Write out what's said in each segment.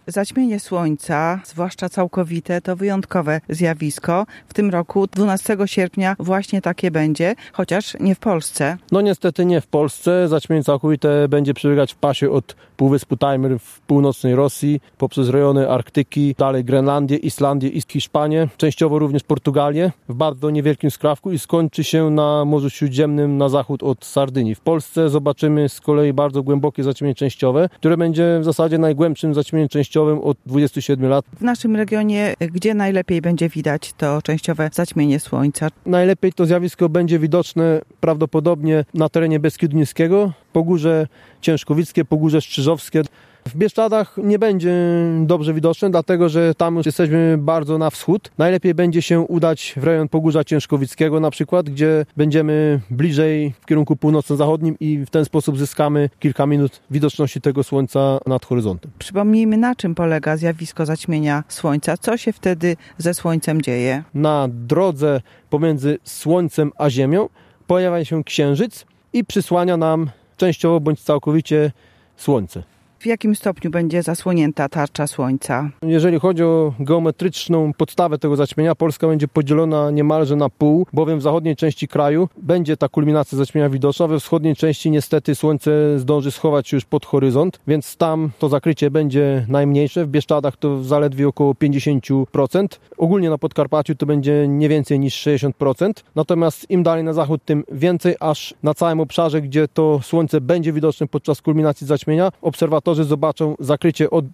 Zaćmienie słońca, zwłaszcza całkowite, to wyjątkowe zjawisko. W tym roku 12 sierpnia właśnie takie będzie, chociaż nie w Polsce. No niestety nie w Polsce. Zaćmienie całkowite będzie przebiegać w pasie od Półwyspu Tajmyr w północnej Rosji, poprzez rejony Arktyki, dalej Grenlandię, Islandię i Hiszpanię, częściowo również Portugalię, w bardzo niewielkim skrawku i skończy się na Morzu Śródziemnym na zachód od Sardynii. W Polsce zobaczymy z kolei bardzo głębokie zaćmienie częściowe, które będzie w zasadzie najgłębszym zaćmieniem częściowym od 27 lat. W naszym regionie, gdzie najlepiej będzie widać to częściowe zaćmienie słońca? Najlepiej to zjawisko będzie widoczne prawdopodobnie na terenie Beskidu Niskiego, Pogórze Ciężkowickie, Pogórze Strzyżowskie. W Bieszczadach nie będzie dobrze widoczne, dlatego że tam już jesteśmy bardzo na wschód. Najlepiej będzie się udać w rejon Pogórza Ciężkowickiego na przykład, gdzie będziemy bliżej w kierunku północno-zachodnim i w ten sposób zyskamy kilka minut widoczności tego słońca nad horyzontem. Przypomnijmy, na czym polega zjawisko zaćmienia słońca. Co się wtedy ze słońcem dzieje? Na drodze pomiędzy słońcem a ziemią pojawia się księżyc i przysłania nam częściowo bądź całkowicie słońce. W jakim stopniu będzie zasłonięta tarcza słońca? Jeżeli chodzi o geometryczną podstawę tego zaćmienia, Polska będzie podzielona niemalże na pół, bowiem w zachodniej części kraju będzie ta kulminacja zaćmienia widoczna, we wschodniej części niestety słońce zdąży schować się już pod horyzont, więc tam to zakrycie będzie najmniejsze. W Bieszczadach to zaledwie około 50%. Ogólnie na Podkarpaciu to będzie nie więcej niż 60%. Natomiast im dalej na zachód, tym więcej, aż na całym obszarze, gdzie to słońce będzie widoczne podczas kulminacji zaćmienia, obserwatorzy zobaczą zakrycie od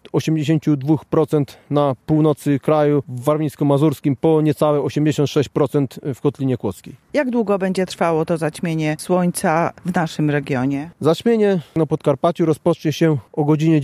82% na północy kraju, w warmińsko-mazurskim, po niecałe 86% w Kotlinie Kłodzkiej. Jak długo będzie trwało to zaćmienie słońca w naszym regionie? Zaćmienie na Podkarpaciu rozpocznie się o godzinie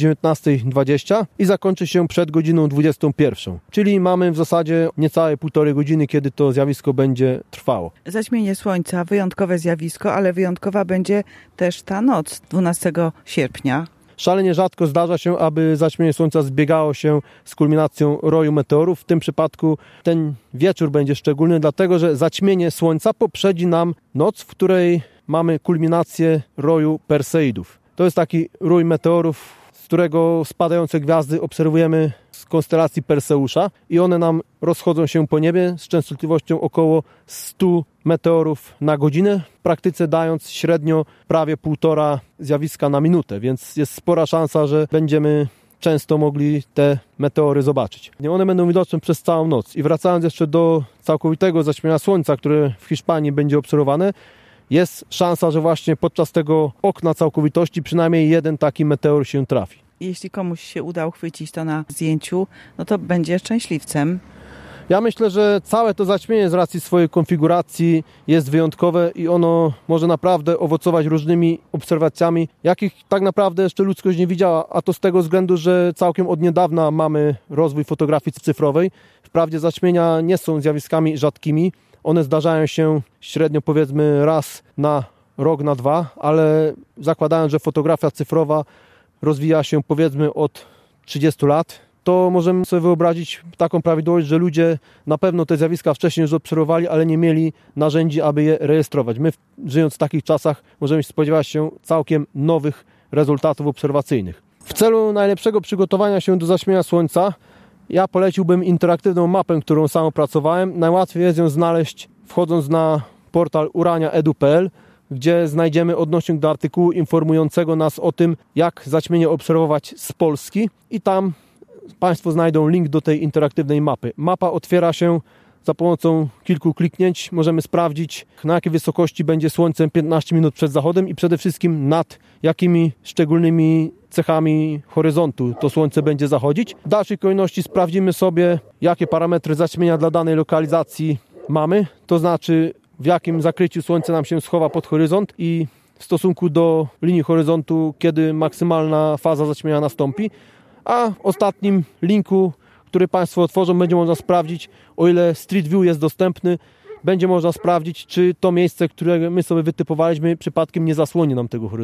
19:20 i zakończy się przed godziną 21. Czyli mamy w zasadzie niecałe 1,5 godziny, kiedy to zjawisko będzie trwało. Zaćmienie słońca, wyjątkowe zjawisko, ale wyjątkowa będzie też ta noc 12 sierpnia. Szalenie rzadko zdarza się, aby zaćmienie słońca zbiegało się z kulminacją roju meteorów. W tym przypadku ten wieczór będzie szczególny, dlatego że zaćmienie słońca poprzedzi nam noc, w której mamy kulminację roju Perseidów. To jest taki rój meteorów, z którego spadające gwiazdy obserwujemy z konstelacji Perseusza i one nam rozchodzą się po niebie z częstotliwością około 100 meteorów na godzinę, w praktyce dając średnio prawie 1,5 zjawiska na minutę, więc jest spora szansa, że będziemy często mogli te meteory zobaczyć. One będą widoczne przez całą noc. I wracając jeszcze do całkowitego zaćmienia słońca, które w Hiszpanii będzie obserwowane, jest szansa, że właśnie podczas tego okna całkowitości przynajmniej jeden taki meteor się trafi. Jeśli komuś się uda uchwycić to na zdjęciu, no to będzie szczęśliwcem. Ja myślę, że całe to zaćmienie z racji swojej konfiguracji jest wyjątkowe i ono może naprawdę owocować różnymi obserwacjami, jakich tak naprawdę jeszcze ludzkość nie widziała, a to z tego względu, że całkiem od niedawna mamy rozwój fotografii cyfrowej. Wprawdzie zaćmienia nie są zjawiskami rzadkimi, one zdarzają się średnio powiedzmy raz na rok, na 2, ale zakładając, że fotografia cyfrowa rozwija się powiedzmy od 30 lat, to możemy sobie wyobrazić taką prawidłowość, że ludzie na pewno te zjawiska wcześniej już obserwowali, ale nie mieli narzędzi, aby je rejestrować. My, żyjąc w takich czasach, możemy spodziewać się całkiem nowych rezultatów obserwacyjnych. W celu najlepszego przygotowania się do zaćmienia słońca ja poleciłbym interaktywną mapę, którą sam opracowałem. Najłatwiej jest ją znaleźć wchodząc na portal urania.edu.pl, gdzie znajdziemy odnośnik do artykułu informującego nas o tym, jak zaćmienie obserwować z Polski i tam Państwo znajdą link do tej interaktywnej mapy. Mapa otwiera się za pomocą kilku kliknięć. Możemy sprawdzić, na jakiej wysokości będzie słońce 15 minut przed zachodem i przede wszystkim nad jakimi szczególnymi cechami horyzontu to słońce będzie zachodzić. W dalszej kolejności sprawdzimy sobie, jakie parametry zaćmienia dla danej lokalizacji mamy, to znaczy w jakim zakryciu słońce nam się schowa pod horyzont i w stosunku do linii horyzontu, kiedy maksymalna faza zaćmienia nastąpi. A w ostatnim linku, który Państwo otworzą, będzie można sprawdzić, o ile Street View jest dostępny, będzie można sprawdzić, czy to miejsce, które my sobie wytypowaliśmy, przypadkiem nie zasłoni nam tego horyzontu.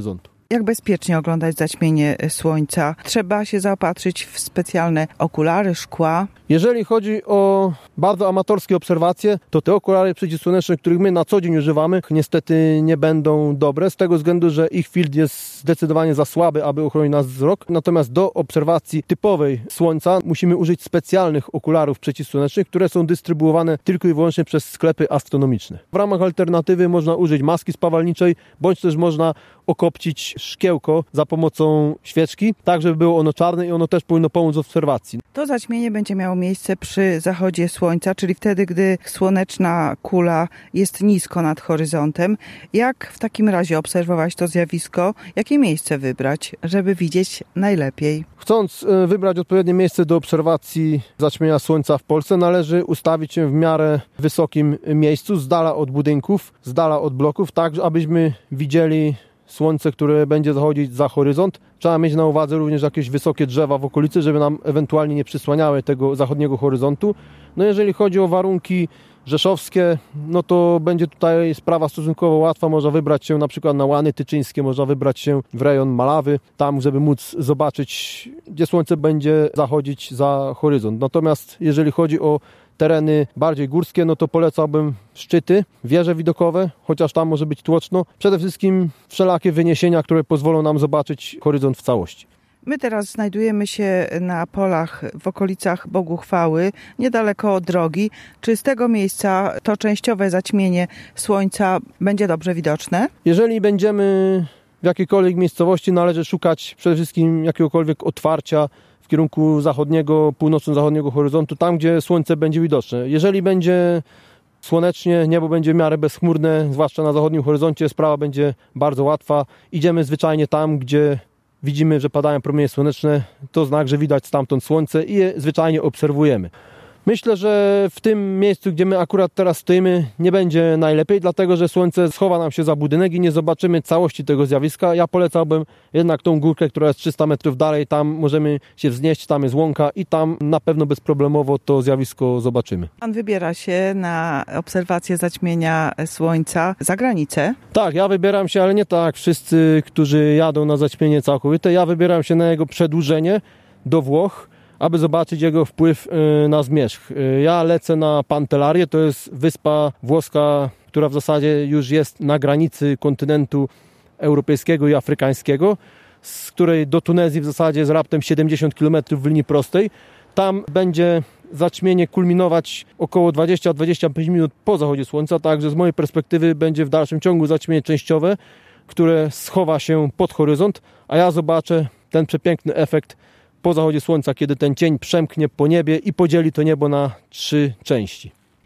Jak bezpiecznie oglądać zaćmienie słońca? Trzeba się zaopatrzyć w specjalne okulary, szkła. Jeżeli chodzi o bardzo amatorskie obserwacje, to te okulary przeciwsłoneczne, których my na co dzień używamy, niestety nie będą dobre, z tego względu, że ich filtr jest zdecydowanie za słaby, aby ochronić nas wzrok. Natomiast do obserwacji typowej słońca musimy użyć specjalnych okularów przeciwsłonecznych, które są dystrybuowane tylko i wyłącznie przez sklepy astronomiczne. W ramach alternatywy można użyć maski spawalniczej, bądź też można okopcić szkiełko za pomocą świeczki, tak żeby było ono czarne i ono też powinno pomóc w obserwacji. To zaćmienie będzie miało miejsce przy zachodzie słońca, czyli wtedy, gdy słoneczna kula jest nisko nad horyzontem. Jak w takim razie obserwować to zjawisko? Jakie miejsce wybrać, żeby widzieć najlepiej? Chcąc wybrać odpowiednie miejsce do obserwacji zaćmienia słońca w Polsce, należy ustawić się w miarę wysokim miejscu, z dala od budynków, z dala od bloków, tak abyśmy widzieli słońce, które będzie zachodzić za horyzont. Trzeba mieć na uwadze również jakieś wysokie drzewa w okolicy, żeby nam ewentualnie nie przysłaniały tego zachodniego horyzontu. No jeżeli chodzi o warunki rzeszowskie, no to będzie tutaj sprawa stosunkowo łatwa. Można wybrać się na przykład na Łany Tyczyńskie, można wybrać się w rejon Malawy, tam żeby móc zobaczyć, gdzie słońce będzie zachodzić za horyzont. Natomiast jeżeli chodzi o tereny bardziej górskie, no to polecałbym szczyty, wieże widokowe, chociaż tam może być tłoczno. Przede wszystkim wszelakie wyniesienia, które pozwolą nam zobaczyć horyzont w całości. My teraz znajdujemy się na polach w okolicach Boguchwały, niedaleko od drogi. Czy z tego miejsca to częściowe zaćmienie słońca będzie dobrze widoczne? Jeżeli będziemy w jakiejkolwiek miejscowości, należy szukać przede wszystkim jakiegokolwiek otwarcia w kierunku zachodniego, północno-zachodniego horyzontu, tam gdzie słońce będzie widoczne. Jeżeli będzie słonecznie, niebo będzie w miarę bezchmurne, zwłaszcza na zachodnim horyzoncie, sprawa będzie bardzo łatwa. Idziemy zwyczajnie tam, gdzie widzimy, że padają promienie słoneczne, to znak, że widać stamtąd słońce i je zwyczajnie obserwujemy. Myślę, że w tym miejscu, gdzie my akurat teraz stoimy, nie będzie najlepiej, dlatego że słońce schowa nam się za budynek i nie zobaczymy całości tego zjawiska. Ja polecałbym jednak tą górkę, która jest 300 metrów dalej, tam możemy się wznieść, tam jest łąka i tam na pewno bezproblemowo to zjawisko zobaczymy. Pan wybiera się na obserwację zaćmienia słońca za granicę? Tak, ja wybieram się, ale nie tak wszyscy, którzy jadą na zaćmienie całkowite. Ja wybieram się na jego przedłużenie do Włoch, aby zobaczyć jego wpływ na zmierzch. Ja lecę na Pantelarię, to jest wyspa włoska, która w zasadzie już jest na granicy kontynentu europejskiego i afrykańskiego, z której do Tunezji w zasadzie jest raptem 70 km w linii prostej. Tam będzie zaćmienie kulminować około 20-25 minut po zachodzie słońca, także z mojej perspektywy będzie w dalszym ciągu zaćmienie częściowe, które schowa się pod horyzont, a ja zobaczę ten przepiękny efekt po zachodzie słońca, kiedy ten cień przemknie po niebie i podzieli to niebo na 3 części.